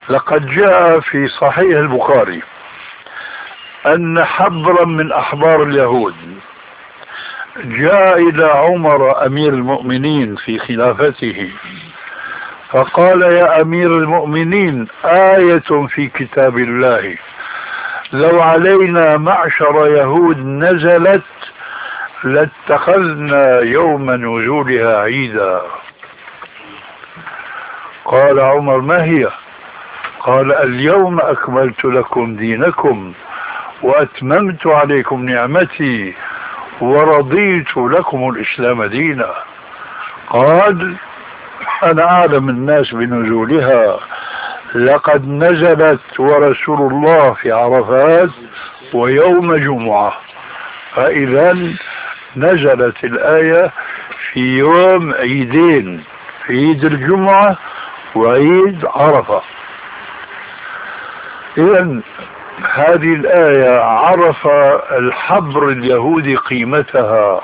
لقد جاء في صحيح البخاري أن حبرا من أحبار اليهود جاء إلى عمر أمير المؤمنين في خلافته فقال: يا أمير المؤمنين، آية في كتاب الله لو علينا معشر يهود نزلت لاتخذنا يوم نزولها عيدا. قال عمر: ما هي؟ قال: اليوم أكملت لكم دينكم وأتممت عليكم نعمتي ورضيت لكم الإسلام دينا. قال: أنا أعلم الناس بنزولها، لقد نزلت ورسول الله في عرفات ويوم جمعة، فإذا نزلت الآية في يوم عيدين، في عيد الجمعة وعيد عرفة. إذن هذه الآية عرف الحبر اليهودي قيمتها،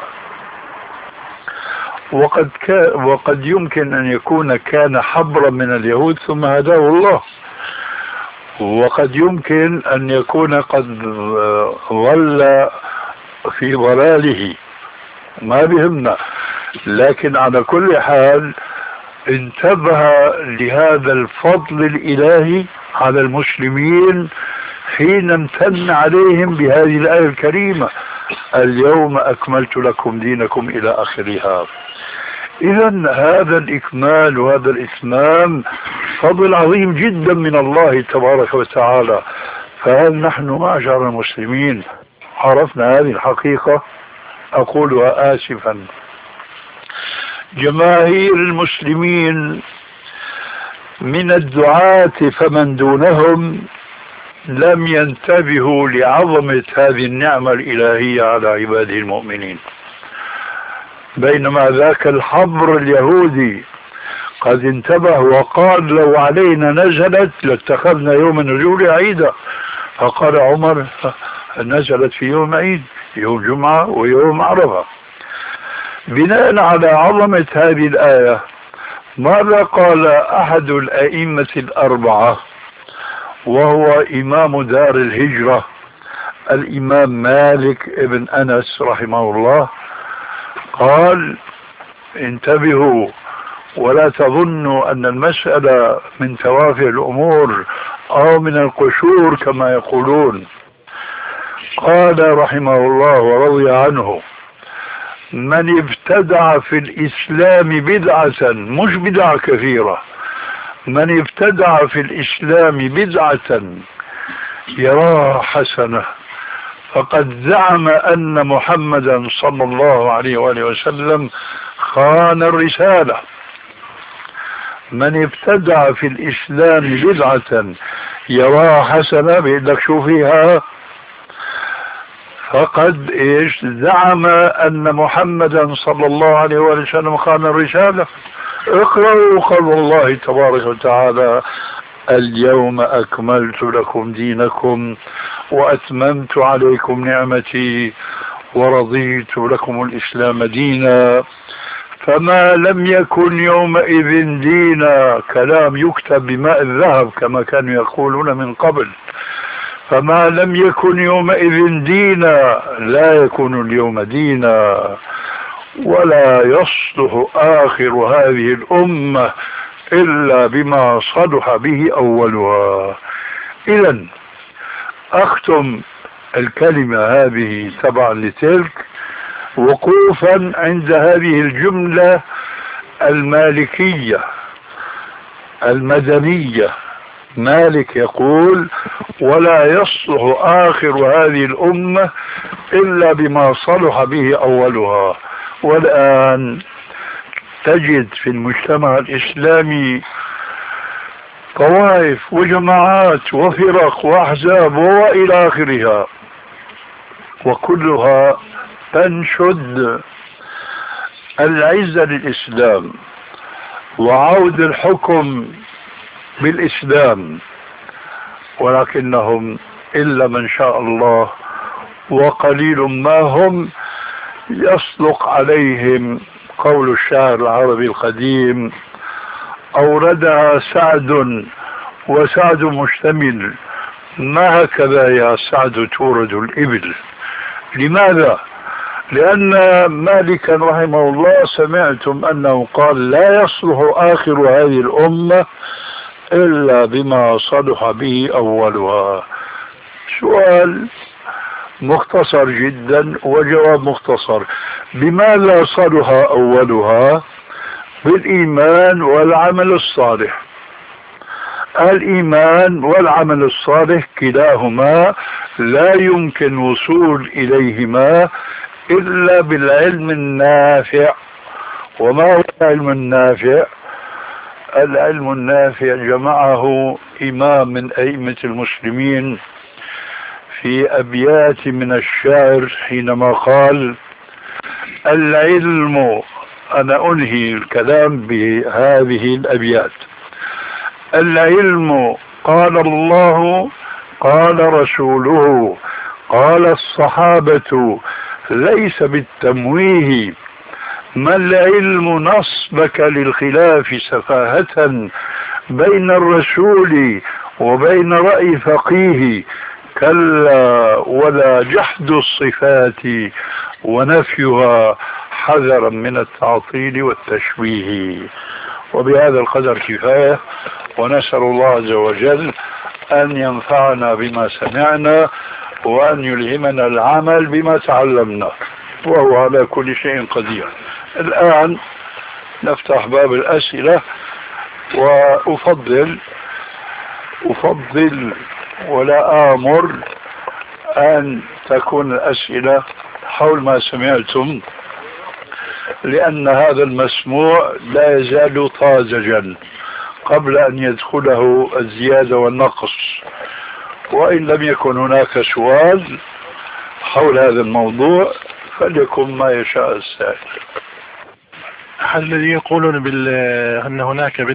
وقد يمكن أن يكون كان حبرا من اليهود ثم هداه الله، وقد يمكن أن يكون قد ظل في ضلاله، ما بهمنا. لكن على كل حال انتبه لهذا الفضل الإلهي على المسلمين حين امتن عليهم بهذه الآية الكريمة: اليوم أكملت لكم دينكم إلى آخرها. إذن هذا الإكمال وهذا الإتمام فضل عظيم جدا من الله تبارك وتعالى. فهل نحن معشر المسلمين عرفنا هذه الحقيقة؟ أقولها آسفا. جماهير المسلمين من الدعاة فمن دونهم لم ينتبهوا لعظمة هذه النعمة الإلهية على عباده المؤمنين، بينما ذاك الحبر اليهودي قد انتبه وقال: لو علينا نزلت لاتخذنا يوم النزول عيدا. فقال عمر: نزلت في يوم عيد، يوم جمعة ويوم عرفة. بناء على عظمة هذه الآية ماذا قال أحد الأئمة الأربعة وهو إمام دار الهجرة الإمام مالك ابن أنس رحمه الله؟ قال: انتبهوا ولا تظنوا أن المسألة من توافه الأمور أو من القشور كما يقولون. قال رحمه الله ورضي عنه: من ابتدع في الإسلام بدعة، مش بدعة كثيرة، من ابتدع في الإسلام بدعة يراها حسنة فقد زعم أن محمدا صلى الله عليه وآله وسلم خان الرسالة. من ابتدع في الإسلام بدعة يراها حسنة، بيقول لك شو فيها؟ فقد زعم أن محمدا صلى الله عليه وآله وسلم خان الرسالة. اقرأوا قول الله تبارك وتعالى: اليوم أكملت لكم دينكم وأتممت عليكم نعمتي ورضيت لكم الإسلام دينا. فما لم يكن يومئذ دينا، كلام يكتب بماء الذهب كما كانوا يقولون من قبل، فما لم يكن يومئذ دينا لا يكون اليوم دينا، ولا يصلح آخر هذه الأمة إلا بما صلح به أولها. إذن أختم الكلمة هذه تبعا لتلك وقوفا عند هذه الجملة المالكية المدنية. مالك يقول: ولا يصلح آخر هذه الأمة إلا بما صلح به أولها. والآن تجد في المجتمع الإسلامي طوائف وجماعات وفرق وأحزاب وإلى آخرها، وكلها تنشد العزة للإسلام وعود الحكم بالإسلام، ولكنهم إلا من شاء الله وقليل ما هم يصدق عليهم قول الشاعر العربي القديم: أوردها سعد وسعد مشتمل، ما هكذا يا سعد تورد الإبل. لماذا؟ لأن مالكا رحمه الله سمعتم أنه قال لا يصلح آخر هذه الأمة إلا بما صلح به أولها. سؤال مختصر جدا وجواب مختصر. بماذا صلح أولها؟ بالإيمان والعمل الصالح. الإيمان والعمل الصالح كلاهما لا يمكن وصول إليهما إلا بالعلم النافع. وما هو العلم النافع؟ العلم النافع جمعه إمام من أئمة المسلمين في أبيات من الشعر حينما قال: العلم، أنا أنهي الكلام بهذه الأبيات: العلم قال الله قال رسوله قال الصحابة ليس بالتمويه، ما العلم نصبك للخلاف سفاهة بين الرسول وبين رأي فقيه، كلا ولا جحد الصفات ونفيها حذرا من التعطيل والتشبيه. وبهذا القدر كفاية، ونسأل الله عز وجل أن ينفعنا بما سمعنا وأن يلهمنا العمل بما تعلمنا، وهو على كل شيء قدير. الآن نفتح باب الأسئلة، وأفضل ولا آمر أن تكون الأسئلة حول ما سمعتم، لأن هذا المسموع لا يزال طازجا قبل أن يدخله الزيادة والنقص. وإن لم يكن هناك سؤال حول هذا الموضوع فليكن ما يشاء السائل. الذي يقولون أن هناك